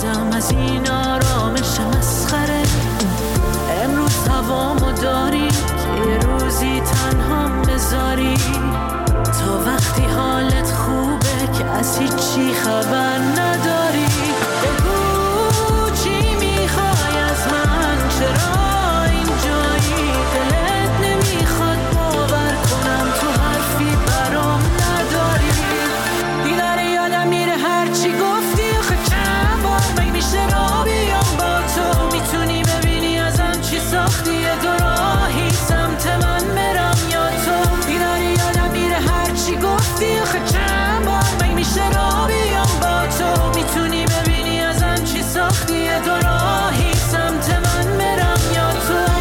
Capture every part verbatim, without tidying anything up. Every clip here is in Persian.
عاجزم از این آرامش مسخره. امروز هوامو داری که یه روزی تنها بذاری، تا وقتی حالت خوبه که از هیچی خبر نداری. بگو چی میخوای از من، چرا اینجایی؟ دلت نمیخواد باور کنم تو حرفی برام نداری. دیدن یادم میره هرچی گفتی، آخه چند بار مگه میشه را بیام با تو؟ میتونی ببینی ازم چی ساختی، یه دو راهی سمت من برم یا تو؟ دیدن یادم میره هرچی گفتی، آخه چند بار مگه میشه را بیام با تو؟ میتونی ببینی ازم چی ساختی، یه دو راهی سمت من برم یا تو؟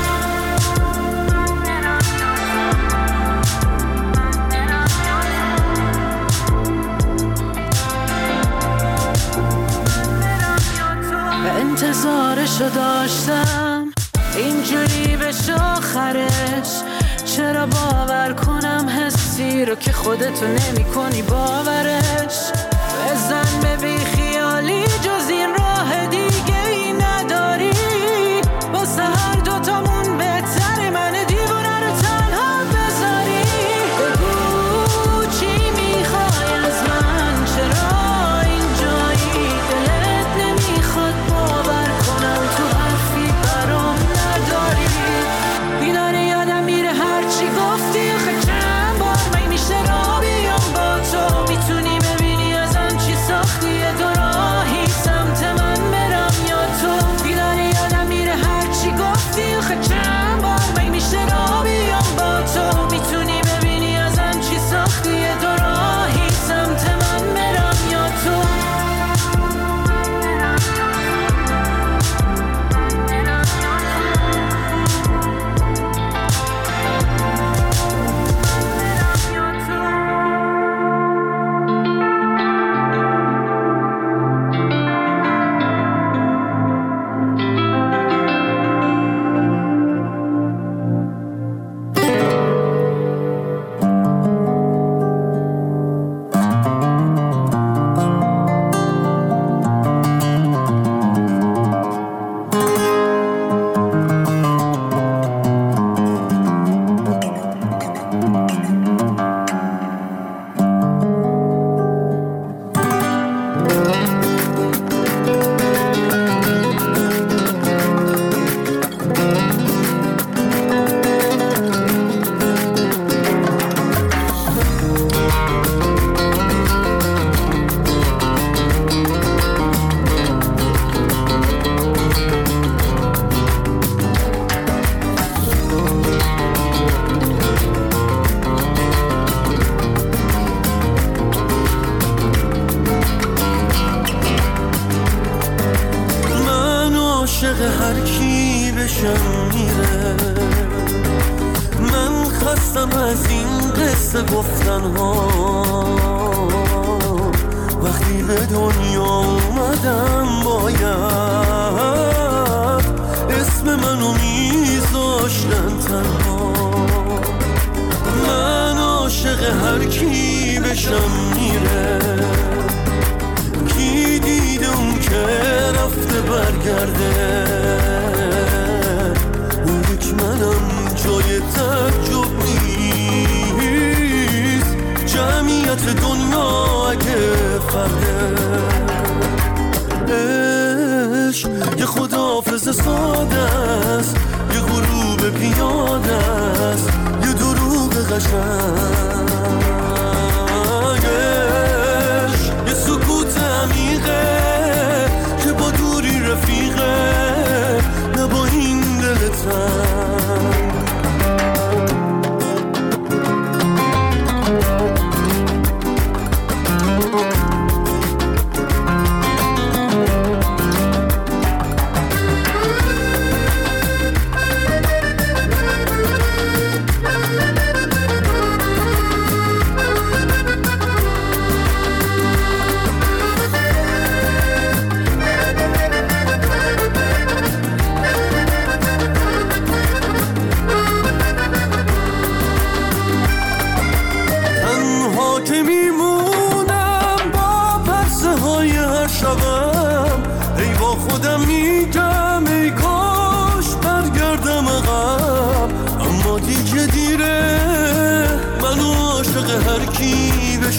انتظارشو داشتم اینجوری بشه آخرش، چرا باور کنم حسی رو که خودتو نمی کنی باورش؟ بزن به بی خیالی جز این راه دیگه ای نداری، واسه هر دوتامون بهتره من دیوونه رو تنها بذاری. بگو چی میخوای از من، چرا اینجایی؟ دلت نمیخواد باور کنم تو حرفی برام نداری. بیدار یادم میره هرچی گفتی، آخه چند بار مگه میشه را بیام با تو؟ میتونی ببینی ازم چی ساختی، یه دو راهی سمت من برم یا تو؟ بیدار یادم میره هرچی گفتی، آخه چند بار مگه میشه را بیام با تو؟ میتونی ببینی ازم چی ساختی، یه دو راهی سمت من برم یا تو؟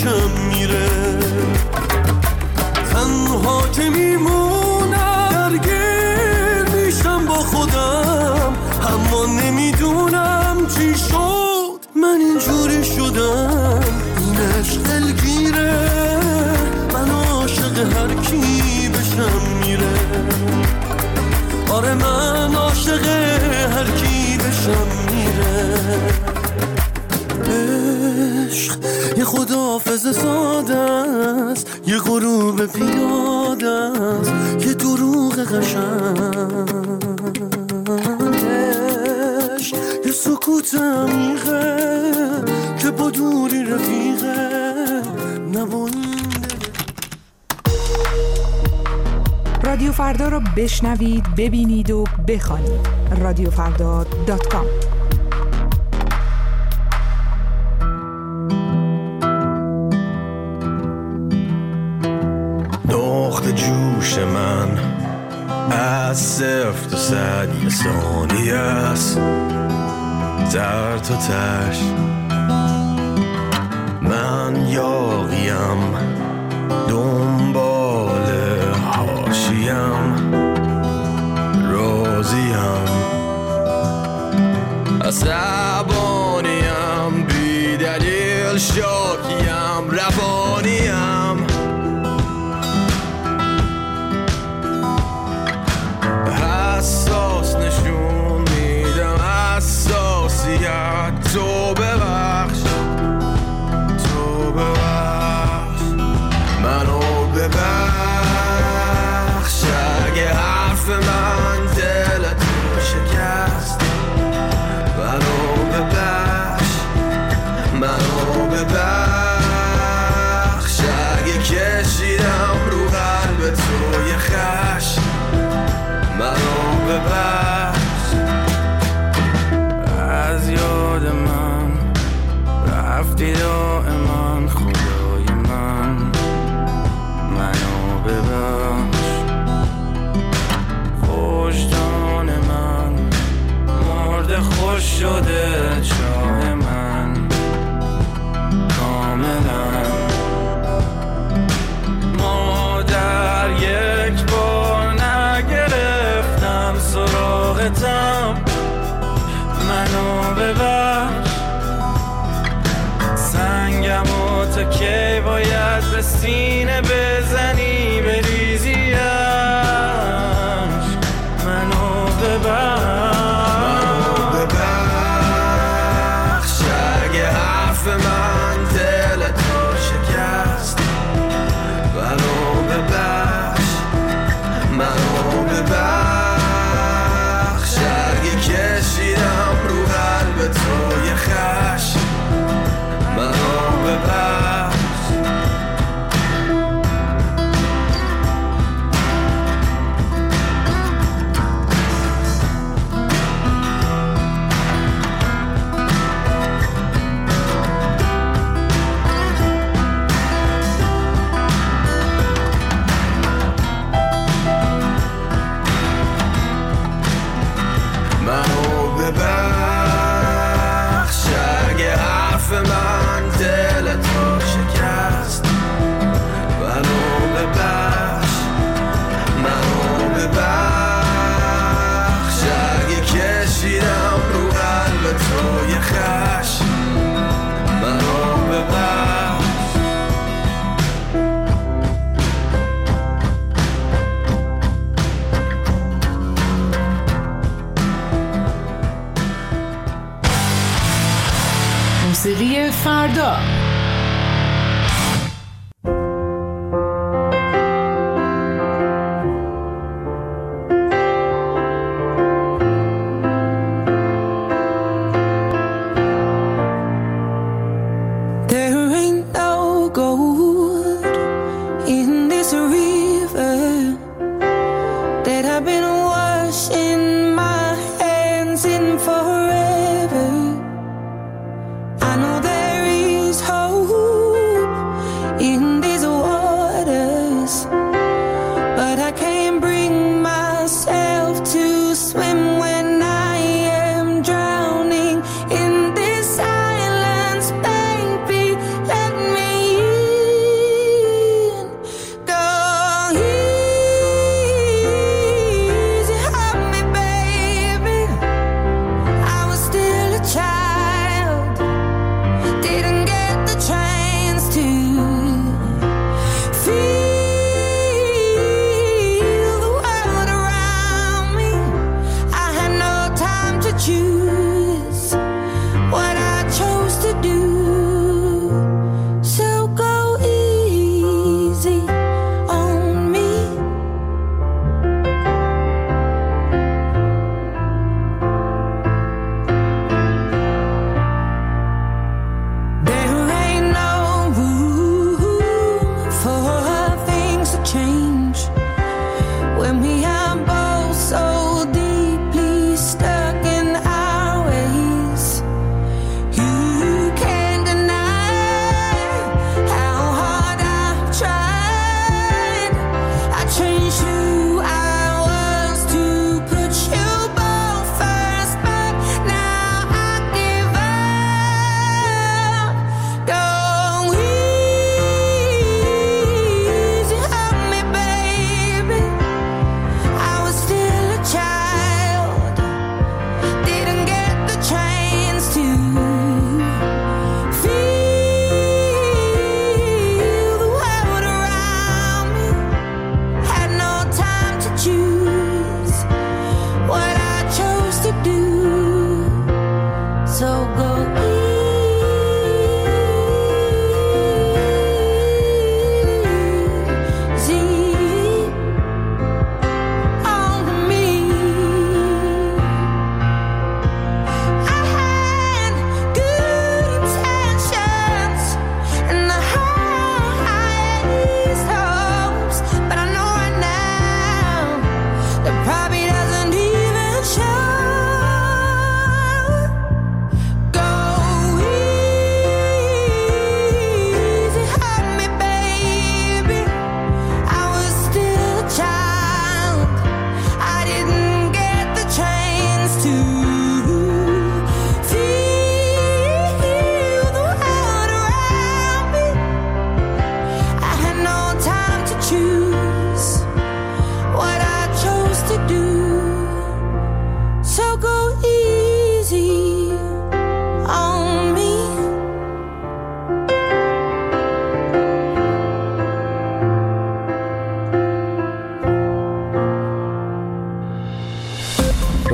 بشم میره. تنها که میمونم درگیر میشم با خودم، اما نمیدونم چی شد من اینجوری شدم. این عشق دلگیره، من عاشق هر کی بشم میره. آره من عاشق هر کی بشم میره. عشق یه خداحافظ ساده است، یه غروب پیاده است، یه دروغ قشنگش، یه سکوت عمیقه که با دوری رفیقه نباید. رادیو فردا رو بشنوید، ببینید و بخوانید. رادیو فردا دات کام. نقطه جوش من از صفر تا صد یه ثانیه است، در تا تش من یاقیم، دنبال حاشیم، راضیم، عصبانیم، بی دلیل شاکیم، روانیم، حساس نشون میدم حساسیت. تو ببخش، تو ببخش، منو ببخش اگه حرف من دلتو شکست. منو ببخش، منو ببخش اگه کشیدم رو قلب تو یه خشم. منو ببخش، از یاد من رفتی دائما خدای من. منو ببخش، وجدان من مرده خوش شده چاه من کاملا. ما در یک بار نگرفتم سراغتم. منو ببخش، سنگم و تا کی باید به سینه بزنی بریزیش. منو ببخش، منو ببخش اگه حرف من دلتو شکست. منو ببخش، منو ببخش اگه کشیدم رو قلب تو یه خشم. منو ببخش. منو ببخش اگه حرف من دلتو شکست. منو ببخش، منو ببخش اگه کشیدم رو قلب تو یه خشم. منو ببخش. موسیقی فردا. Let me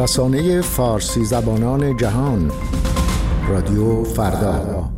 رسانه فارسی زبانان جهان، رادیو فردا.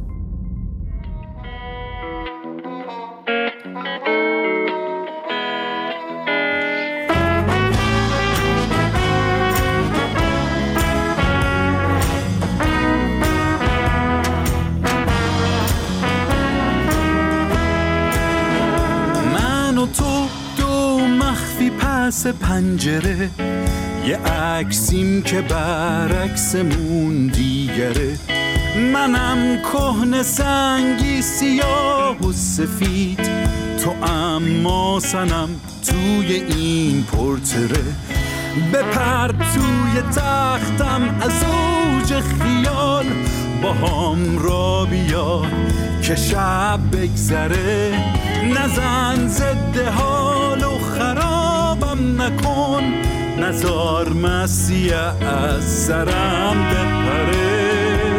من و تو دو مخفی پس پنجره، یه عکسیم که برعکسمون دیگره. منم کهنه سنگی سیاه و سفید، تو اما سنم توی این پورتره. بپر توی تختم از اوج خیال، با هم را بیا که شب بگذره. نزن ضد حال و خرابم نکن، نزار مسیح از سرم بپره.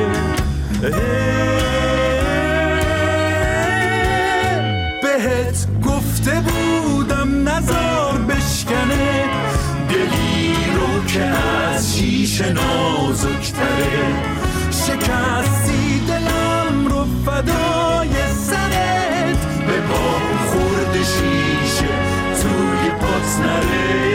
بهت گفته بودم نزار بشکنه، دلی رو که از شیشه نازکتره. شکستی دلم رو فدای سرت، به پا خورد شیشه توی پات نره.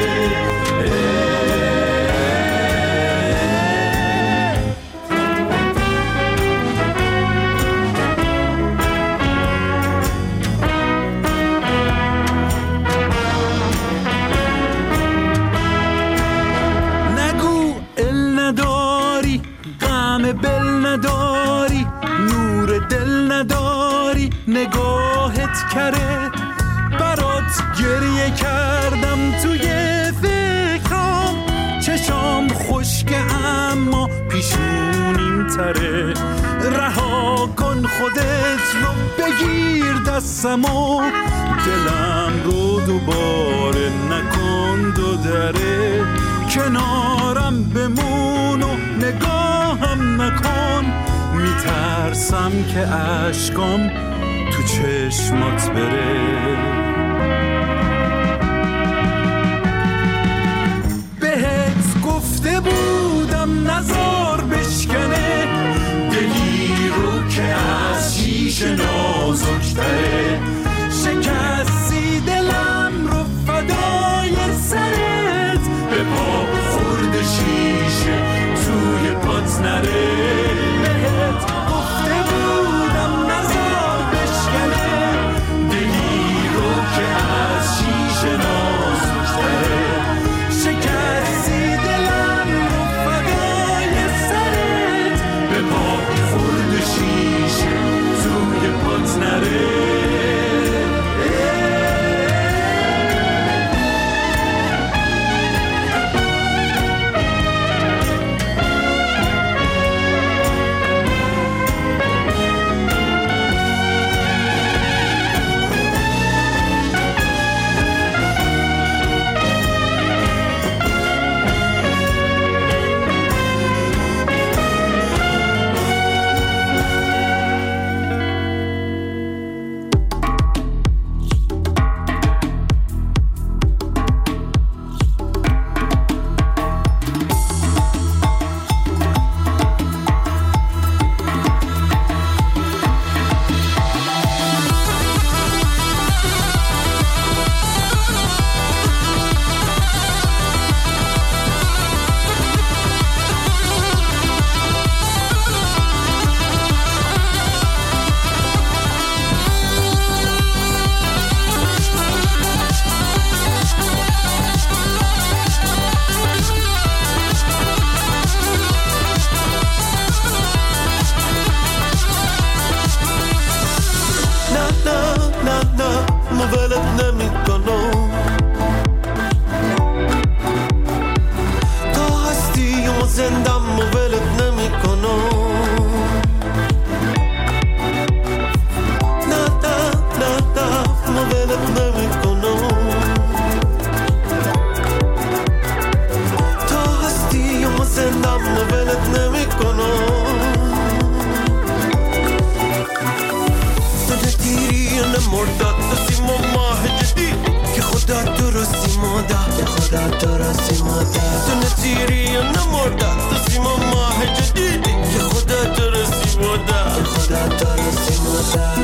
نگو ال نداری، غم بل نداری، نور دل نداری، نگاهت کره. برات گریه کردم توی فکرام، چشام خشکه اما پیشونیم تره. رها کن خودت رو بگیر دستمو، دلم رو دوباره نکن دو دره. کنارم بمون و نگاهم نکن، میترسم که اشکام تو چشمات بره. بهت گفته بودم نزار بشکنه، دلی رو که از شیشه نازکتره. شکستی دلم رو فدای سرت، به پا خورد شیشه توی پات نره. بهت گفته بودم نزار بشکنه، دلی رو که از شیشه نازکتره. شکستی دلم رو فدای سرت، به پا خورد شیشه توی پات نره. خدا درستی مادر، خدا درستی مادر. تو نتیری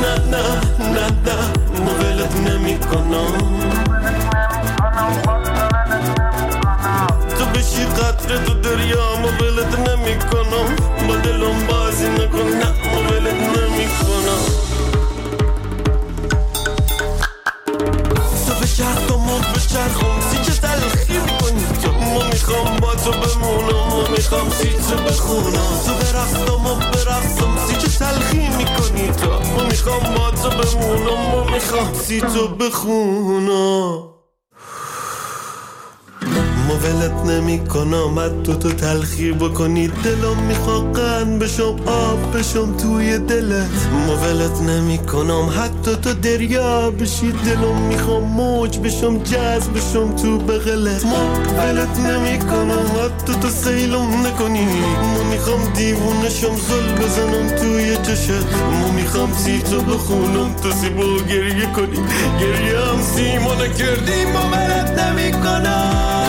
نه نه نه نه مولت نمی کنم تو بشی قطره تو دریا مولت نمی کنم با دلم بازی نکن نه مولت نمی کنم تو بچرخ تو مد بچرخم سی چه تلخی میکنی تو ما میخوام با تو بمونم ما میخوام سی تو بخونم تو برقصم و برقصم سی چه تلخی میکنی تو ما میخوام با تو بمونم ما میخوام سی تو بخونم مولت نمی کنم حتی تو تلخی بکنی دلم میخواد قند بشم آب بشم توی دلت مولت نمی کنم حتی تو دریا بشی دلم میخوام موج بشم جذب بشم تو بغلت مولت نمی کنم حتی تو سیلم نکنی ما میخوام دیوونه شم زل بزنم توی چشت ما میخوام سی تو بخونم تو سی با گریه کنی گریه هم سی ما نکردی مولت نمی کنم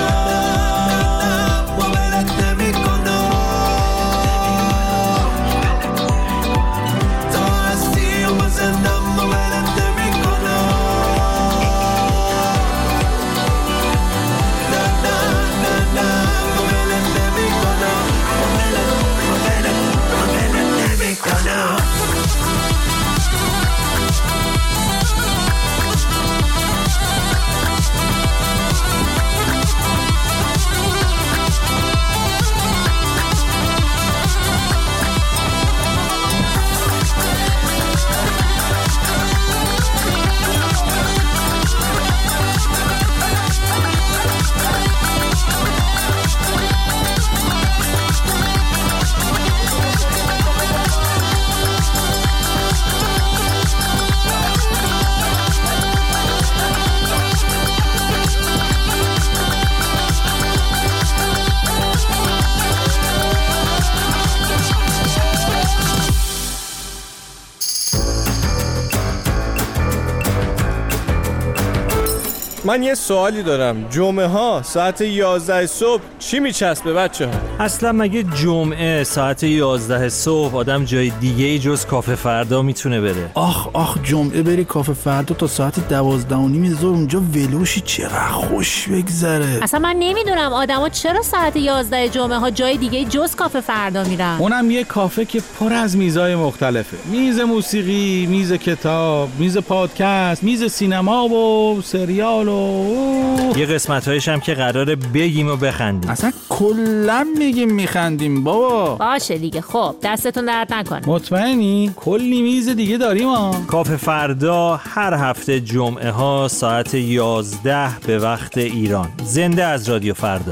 من یه سوالی دارم. جمعه ها ساعت یازده صبح چی میچسبه بچه ها؟ اصلا مگه جمعه ساعت یازده صبح آدم جای دیگه ای جز کافه فردا میتونه بره؟ آخ آخ جمعه بری کافه فردا تا ساعت دوازده و نیم ظهر اونجا ولوشی چقدر خوش بگذره. اصلا من نمیدونم آدما چرا ساعت یازده جمعه ها جای دیگه جز کافه فردا میرن. اونم یه کافه که پر از میزای مختلفه. میز موسیقی، میز کتاب، میز پادکست، میز سینما و سریال و یه قسمت‌هایش هم که قراره بگیم و بخندیم. اصلا کلا میگیم میخندیم بابا. باشه دیگه خب دستتون درد نکنه. مطمئنی؟ کلی میز دیگه داریم ها. کافه فردا هر هفته جمعه ها ساعت یازده به وقت ایران. زنده از رادیو فردا.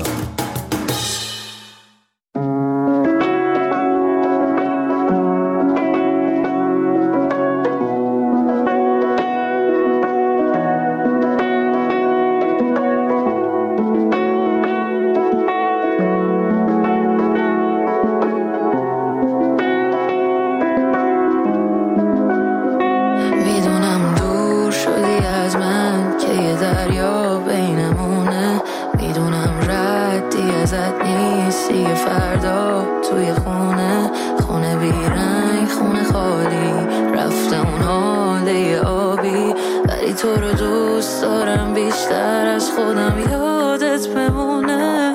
تو رو دوست دارم بیشتر از خودم یادت بمونه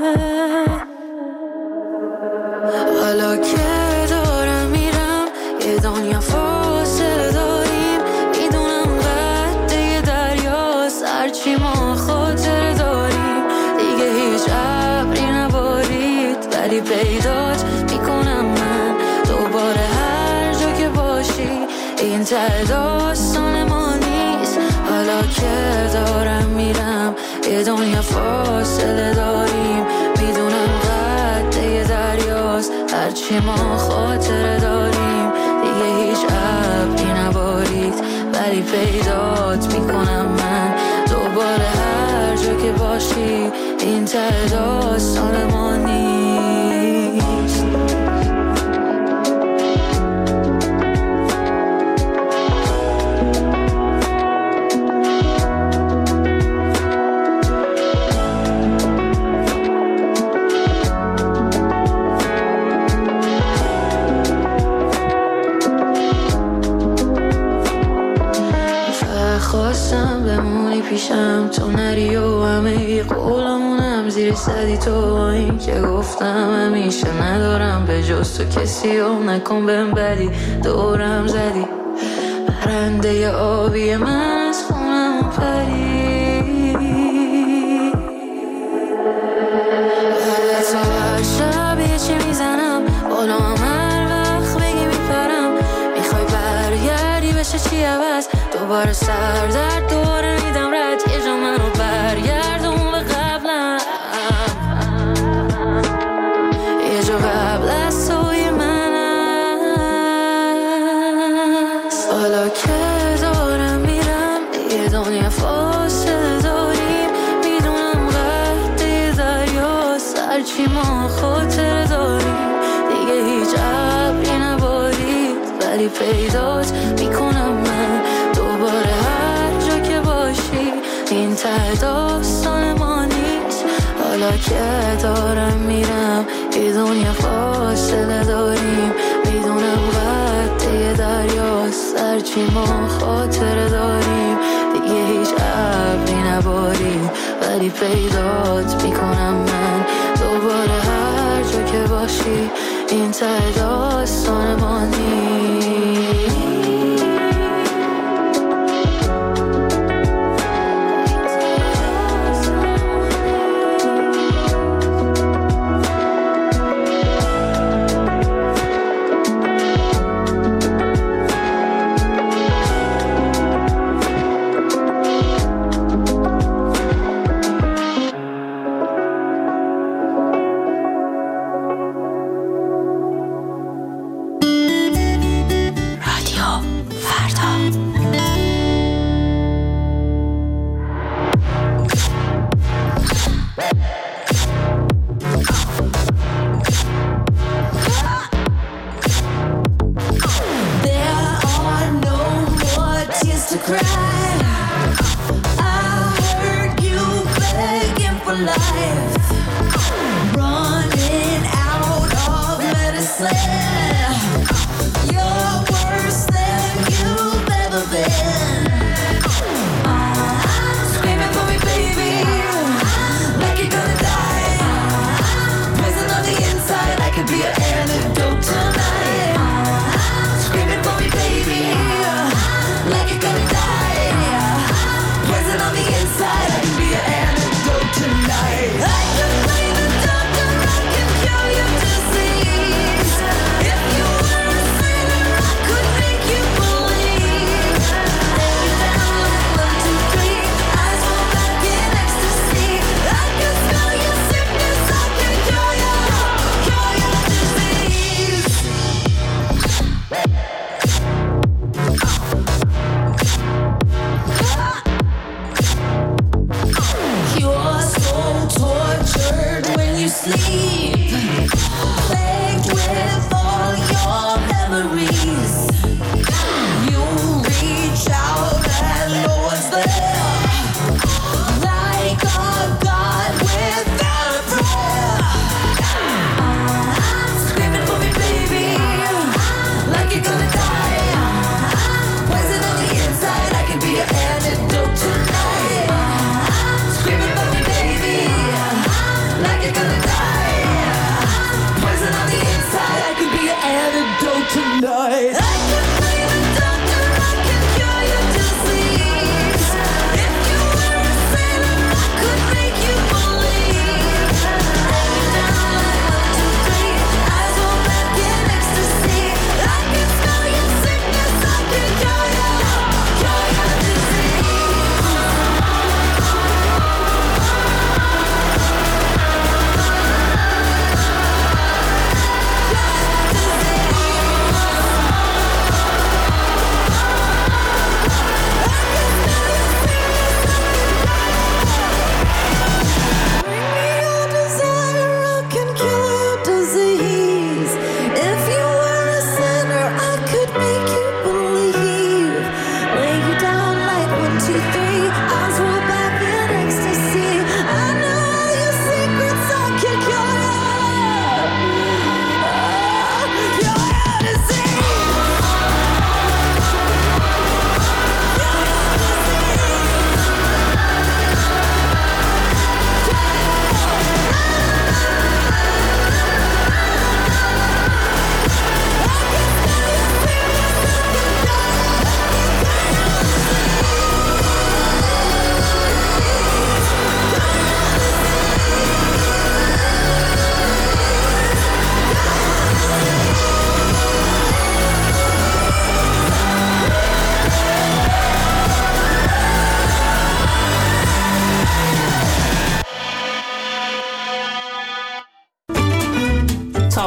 حالا که دارم میرم یه دنیا فاصله داریم میدونم قده دریاست هرچی ما خاطر داریم دیگه هیچ ابری نبارید ولی پیدات میکنم من دوباره هر جا که باشی این ته داستان ما نیست حالا که دارم میرم یه دنیا فاصله داریم میدونم قده دریاست هرچی ما خاطره داریم دیگه هیچ ابری نبارید ولی پیدات میکنم من دوباره هر جا که باشی این ته داستان ما نیست خواستم بمونی پیشم تو نری و همه قولمونم زیر صدی تو این که گفتم همیشه ندارم به جز تو کسی و نکن بهم بدی دورم زدی پرنده آبی من از خونم پری تو هر شب یه چی میزنم بالا هم هر وقت بگی میپرم میخوای برگردی بشه چی عوض دوباره سر درد دوباره میدم رد یه جا منو برگردون به قبلم یه جا قبل از توی من هست حالا که دارم میرم یه دنیا فاصله داریم میدونم قد دریا سرچی ما خاطر داریم دیگه هیچ عبری نبارید ولی پیدات میکنم من دوباره هر جا که باشی این ته داستان ما نیست حالا که دارم میرم یه دنیا فاصله داریم میدونم قد دریا سرچی ما خاطره داریم دیگه هیچ عبری نباریم ولی پیدات میکنم من دوباره هر جا که باشی این ته داستان ما نیست Like you're gonna die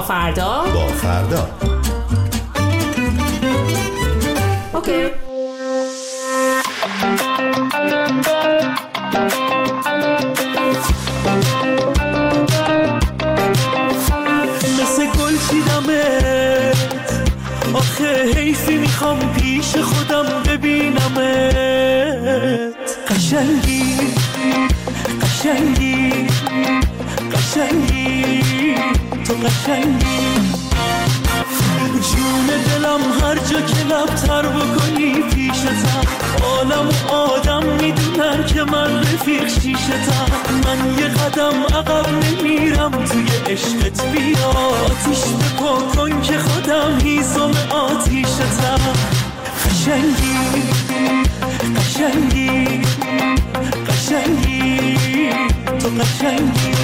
فردا با فردا. اوکی. مثل گل چیدمت، آخه حیفی میخوام پیش خودم ببینمت. قشنگی قشنگی قشنگی تو قشنگی، جون دلم هر جا که لبتر بکنی پیشتم، عالم و آدم میدونن که من رفیق شیشتم. من یه قدم عقب نمیرم توی عشقت، بیا آتیش بپا کن که خودم هیزم آتیشتم. قشنگی قشنگی قشنگی تو قشنگی.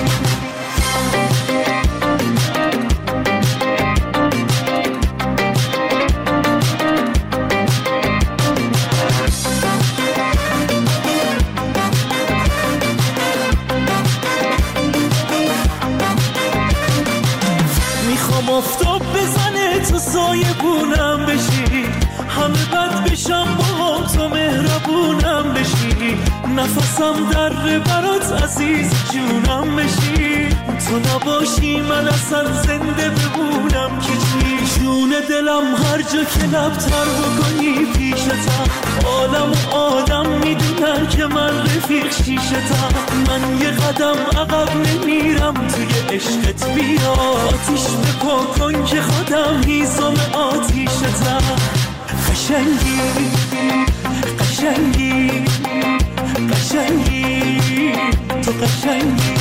میخوام آفتاب بزنه تو سایه بونم بشی، همه بد بشم با تو مهربونم بشی. نفسم در برات عزیز جونم بشی، تو نباشی من اصلا زنده بمونم که چی. جون دلم هر جا که لبتر بکنی پیشتم، عالم و آدم میدونن که من رفیق شیشتم. من یه قدم عقب نمیرم توی عشقت، بیا آتیش بپا کن که خودم هیزم آتیشتم. قشنگی قشنگی قشنگی تو قشنگی.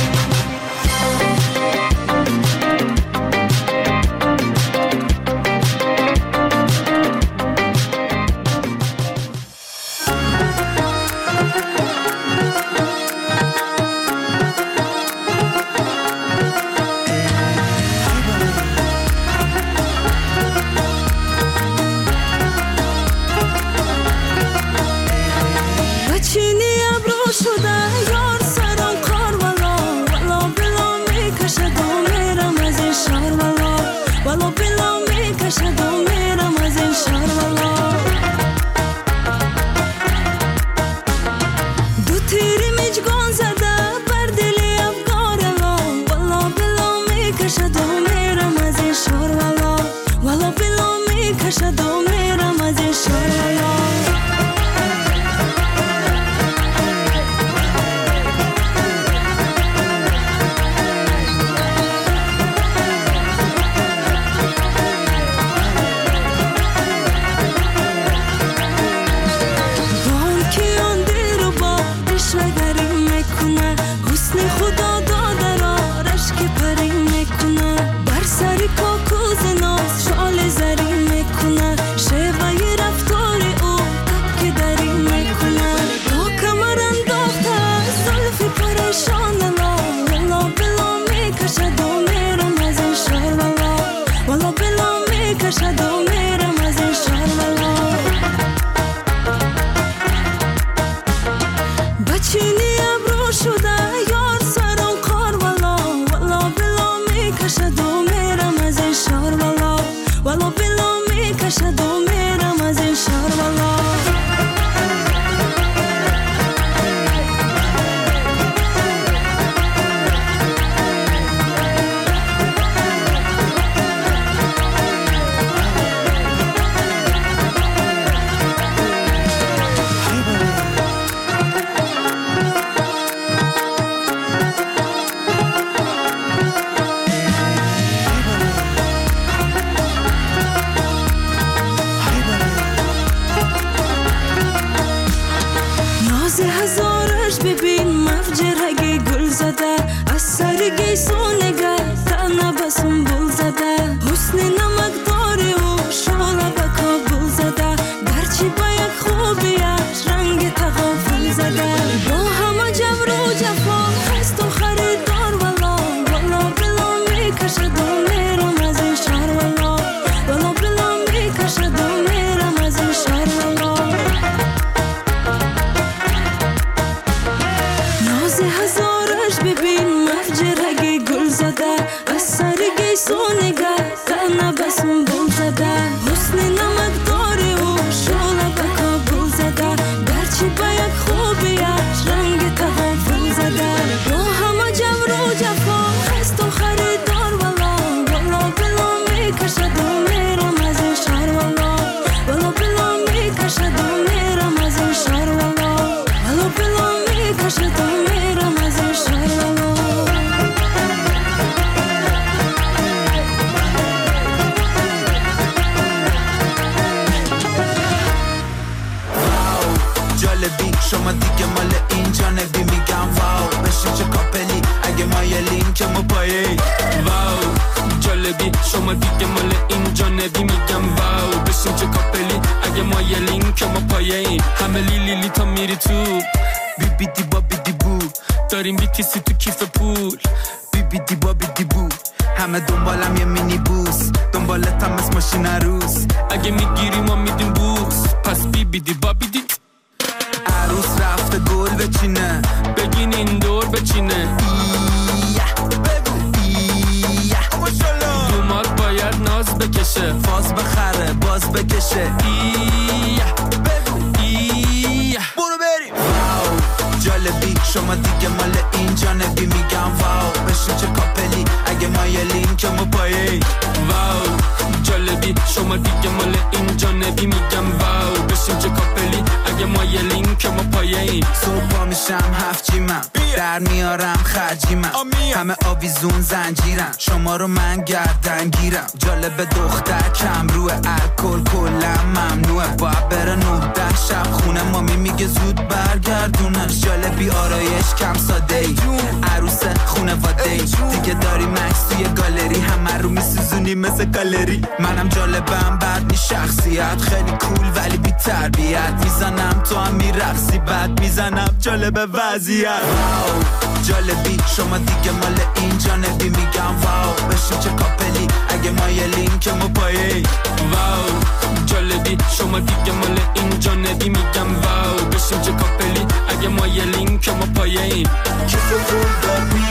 جالبی شما دیگه مال این جانبی میگم واو بشین چه کاپلی اگه مایلین که ما پایه واو جالبی شما دیگه مال این جانبی میگم واو بشین چه کاپلی اگه مایلین که ما پایه همه لیلی لی تا میری تو بی بی دی با بی دی بو داریم بیتیسی تو کیف پول بی بی دی با بی دی بو همه دنبالم یه مینی بوس دنبالتم از ماشین عروس اگه میگیری ما میدیم بوس پس بی بی دی با بی دی عروس رفته گل بچینه بگین این دور بچینه ایه بگو ایه دومات باید ناز بکشه فاز بخره باز بکشه ایه بگو ایه برو بریم واو جالبی شما دیگه مال این جانبی میگم واو بشین چه کاپلی اگه مایلین که ما پایه واو جالبی شما دیگه مال این جانبی میگم واو بشین چه کاپلی اگه مایلین که ما پایه صبح پا میشم هفت جیمم در میارم خرجیمم همه آویزون زنجیرم شما رو من گردن گیرم جالب دختر کم روه الکل کلم ممنوعه باید بره نه ده شب خونه مامی میگه زود برگردونش جالبی آرایش کم ساده ای عروس خونه واده ای دیگه داری مکس توی گالری همه رو میسوزونی مثل گالری منم جالبم بعد می شخصیت خیلی کول ولی بی تربیت میزنم تو هم میرقصی بعد میزنم جالب وضعیت جالبی شما دیگه مال این جانبی میگم واو بشین چه کاپلی اگه مایلین که ما پایه واو جالبی شما دیگه مال این جانبی میگم واو بشین چه کاپلی اگه مایلین که ما پایه کسو پول دادی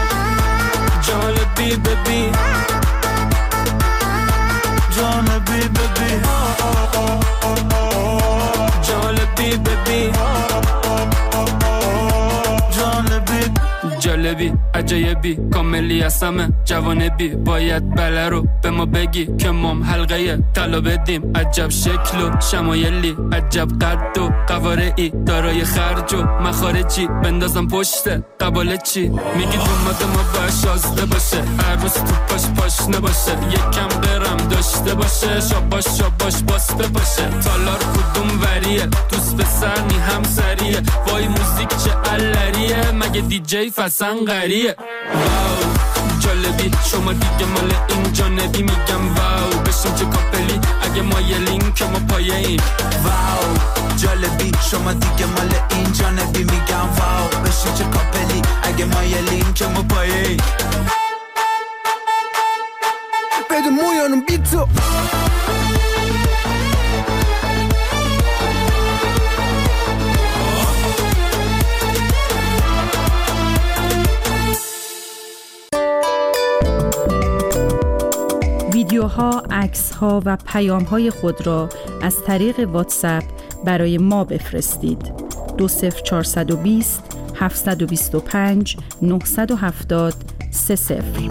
جالبی ببین جانبی ببین جالبی ببین جالبی جالبی عجایبی کاملی از همه جوانبی باید بله رو به ما بگی که مام حلقه طلا بدیم عجب شکل و شمایلی عجب قد و قوارعی دارای خرج و مخارجی بندازم پشت قباله چی میگی دومات ما باید شازده باشه عروس تو پاش پاش نباشه یکم برم داشته باشه شاباش شاباش باسته باشه تالار کدوم وریه دوست پسر نی هم سریه وای موزیک چه علریه مگه دی جی فسن غریه واو جالبی شما دیگه مال این جانبی میگم واو بشین چه کاپلی اگه مایلین که ما پایه این واو جالبی شما دیگه مال این جانبی میگم واو بشین چه کاپلی اگه مایلین که ما پایه بده مویانم بی تو ویدیوها، عکس‌ها و پیام‌های خود را از طریق واتساپ برای ما بفرستید. دو صفر چهارصد و بیست هفتصد و بیست و پنج نهصد و هفتاد سه صفر.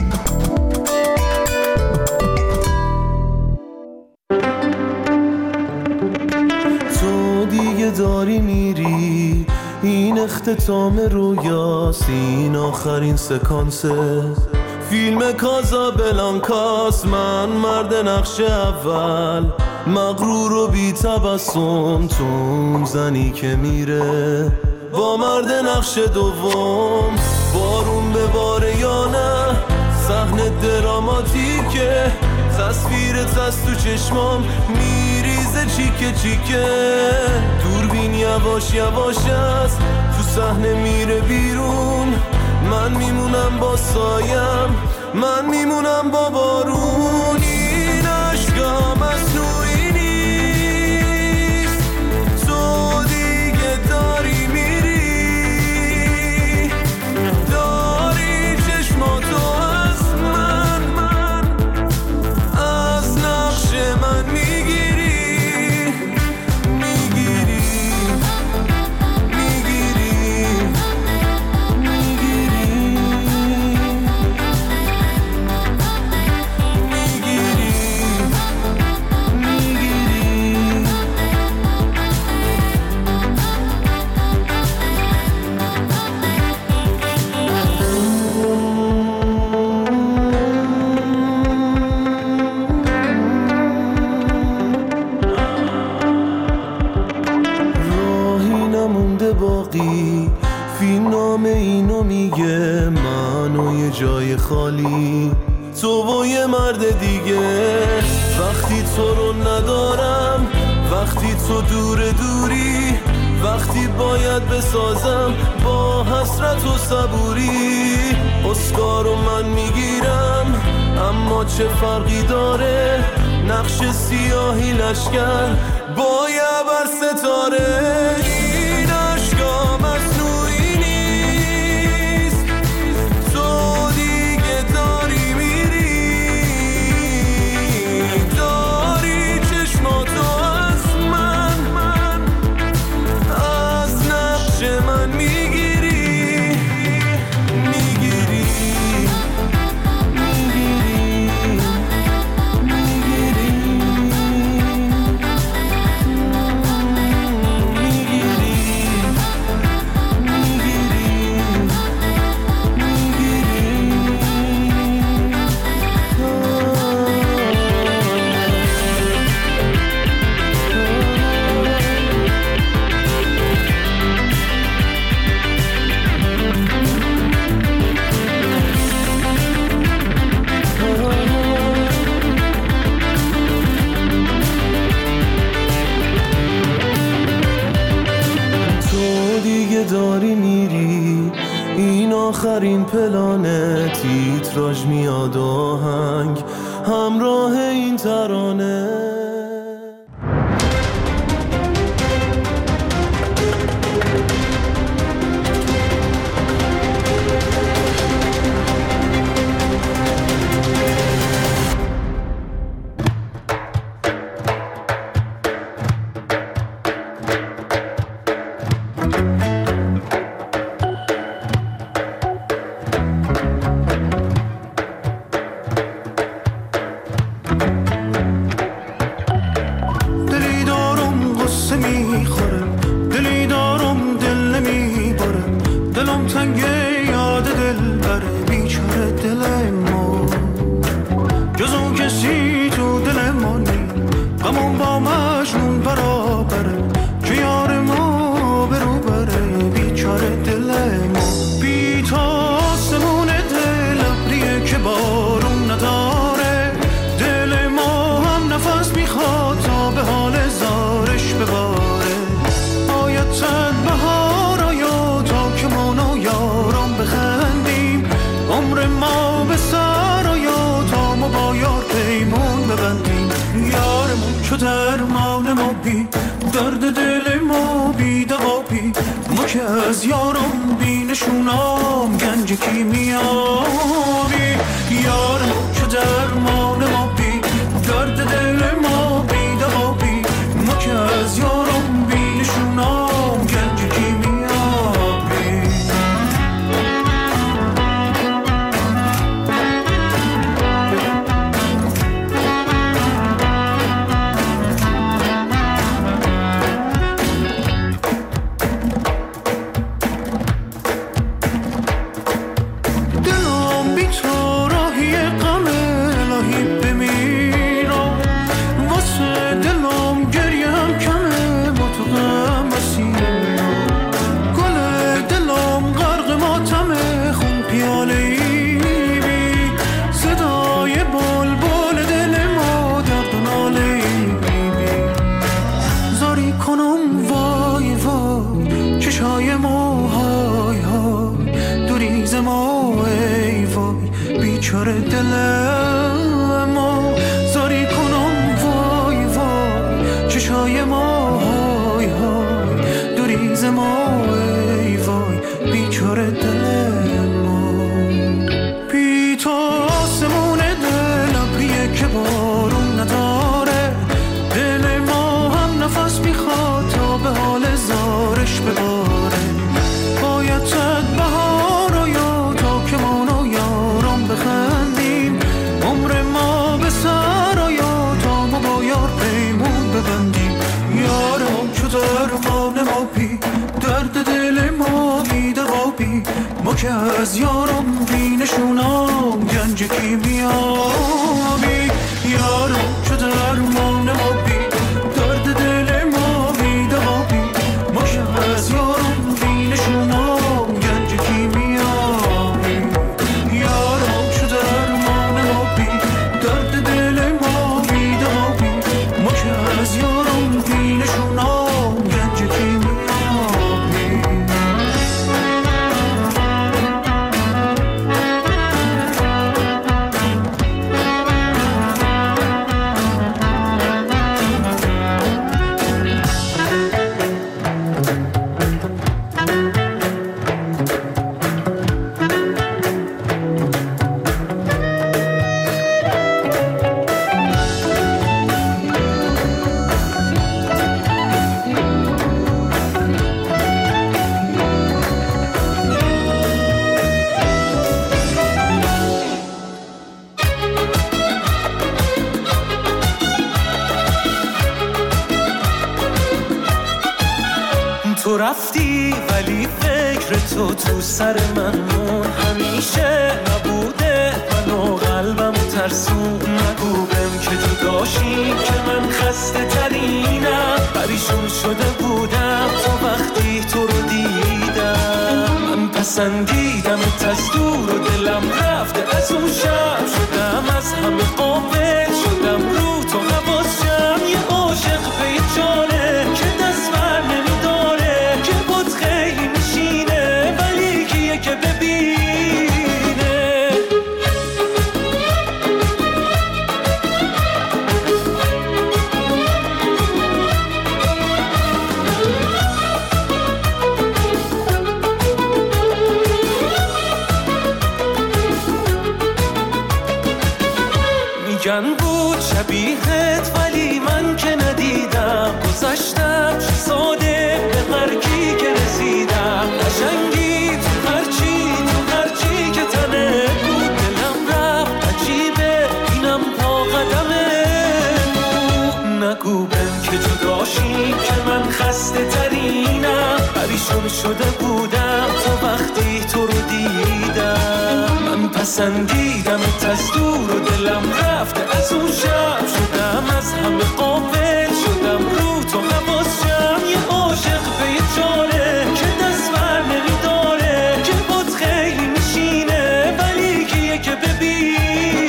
تو دیگه داری میری این اختتام رویاست این آخرین سکانسه فیلم کازابلانکاست من مرد نقش اول مغرور و بی تبسم تو اون زنی که میره با مرد نقش دوم بارون به باره یا نه صحنه دراماتیکه تصویرت از تو چشمام میریزه چیکه چیکه دوربین یواش یواش است تو صحنه میره بیرون من میمونم با سایم من میمونم با بارون این عشقم مصنوعی نیست تو دیگه داری میری داری چشماتو از من من از نقش من میگیری میگیری میگیری باقی فی نام اینو میگه من و یه جای خالی تو و یه مرد دیگه. وقتی تو رو ندارم، وقتی تو دور دوری، وقتی باید بسازم با حسرت و صبوری. اسکارو من میگیرم اما چه فرقی داره، نقش سیاهی لشکر با یه بر ستاره. این عشقا مصنوعی نیست، تو دیگه داری میری، داری چشماتو از من من از نقش من میگیری میگیری داری میری. این آخرین پلانه، تیتراژ میاد آهنگ همراه این ترانه. از یارم بینشونام گنج کیمیابی، یارم چه درمان ما بی درد دل ما بی دوابی، ما که از یارم بینشونام گنج کیمیابی. ما که از یارم بینشونام گنج کیمیابی، یارم چه درمان ما بی درد دل ما بی دوابی، ما که از یارم تو رفتی ولی فکر تو تو سر من مون، همیشه نبوده منو قلبم ترسون. نگو بهم که جداشی که من خسته ترینم، پریشون شده بودم تو وقتی تو رو دیدم. من پسندیدمت از دور و دلم رفته از اون شب، شدم از همه قابل شدم رو تو حواسم. یه عاشق پیچانه که دست بر نمیداره، که بود خیلی میشینه ولی کیه که ببینه. میگن بود شبیهت ولی من که ندیدم، گذشتم چه ساده به هر کی که رسیدم. قشنگی تو هرچی تو هرچی که تنه بود، دلم رفت عجیبه اینم تا قدمه بود. نگو بهم که جداشی که من خسته ترینم، پریشون شده بودم تو وقتی تو رو دیدم. من پسندیدمت از دور و دلم رفته از اون شب، شدم از همه قابل شدم رو تو حواسم. یه عاشق پیچانه که دست بر نمیداره، که بود خیلی میشینه ولی کیه که ببینه.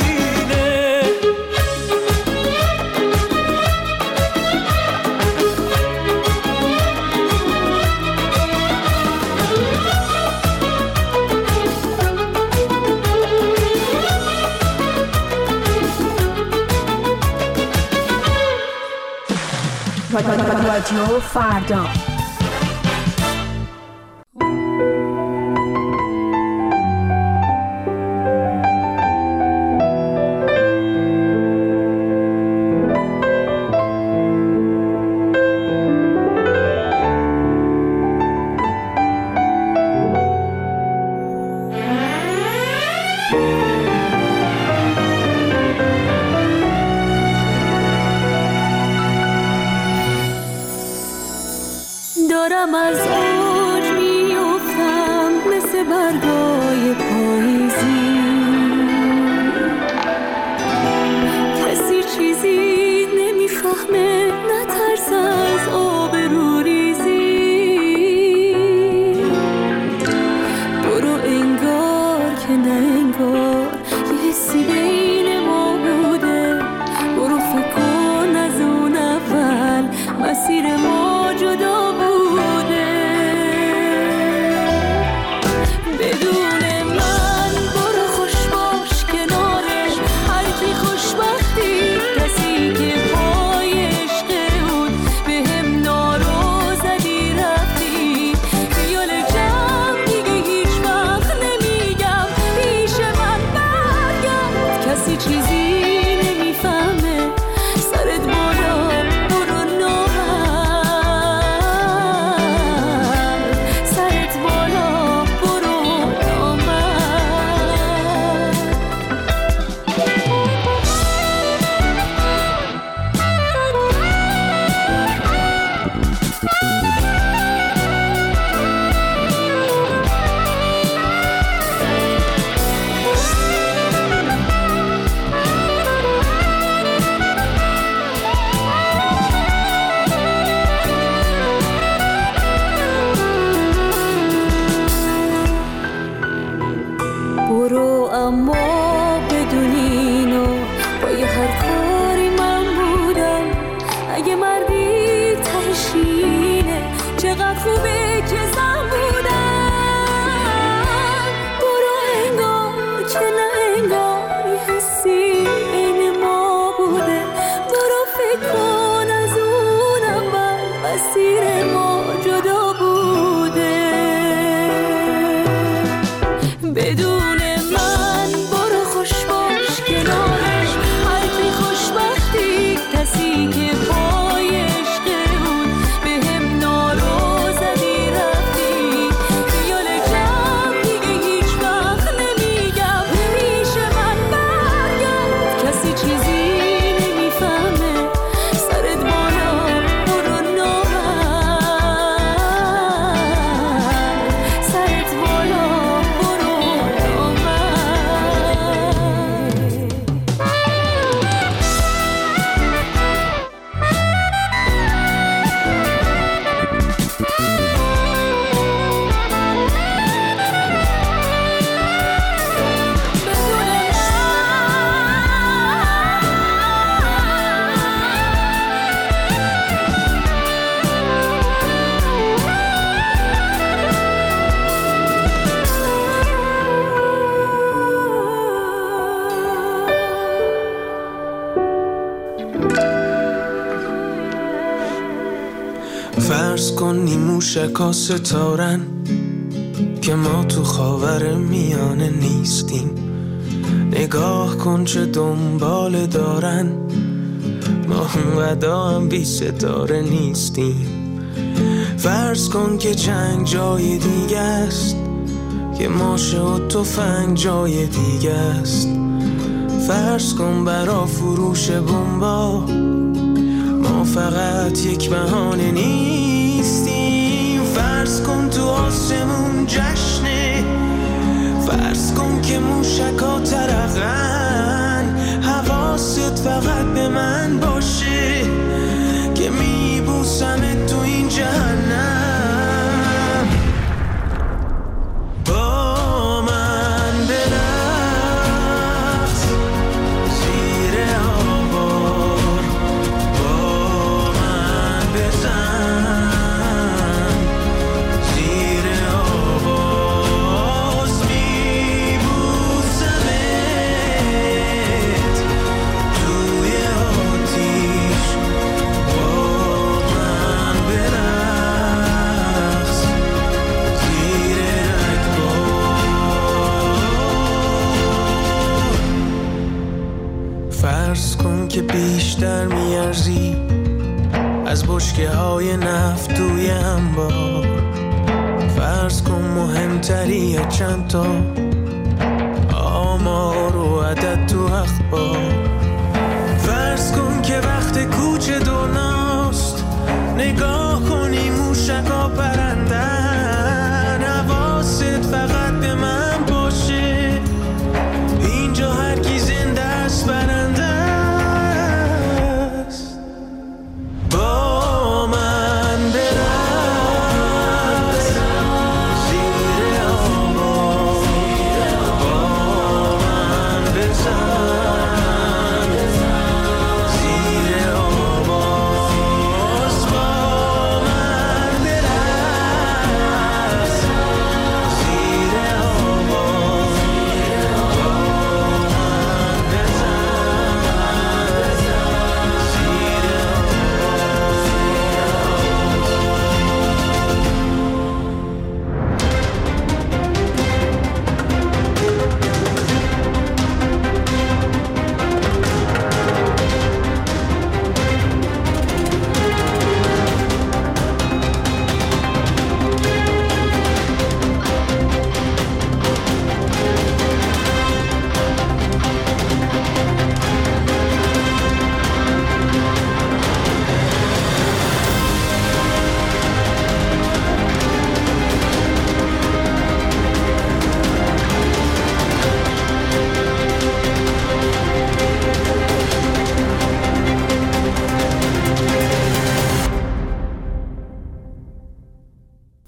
رادیو فردا. دارم از اوج میافتم مثل برگای پاییزی، کسی چیزی نمیفهمه نترس از آبرو ریزی. برو انگار که نه انگار یه حسی بین ما بوده، برو فکر کن از اون اول مسیر ما جدا کسی که پای عشق بود به هم نارو زدی کن نیموشکا ستارن که ما تو خاور میانه نیستیم. نگاه کن چه دنبال دارن، ما اونقدر هم بی ستاره نیستیم. فرض کن که جنگ جای دیگه است، که ماشه و تفنگ جای دیگه است. فرض کن برا فروش بمبا ما فقط یک بهانه نیستیم. فرض کن تو آسمون جشنه، فرض کن که موشکا ترقن. حواست فقط به من باشه که میبوسم تو این جهنم. با من برقص زیر آوار، با من بزن زیر آواز. میبوسمت توی آتیش، با من برقص زیر رگبار. فرض کن که بیشتر میارزی از بشکه های نفت توی انبار. فرض کن مهمتری چند تا آمار و عدد تو اخبار. فرض کن که وقت کوچه دنیاست، نگاه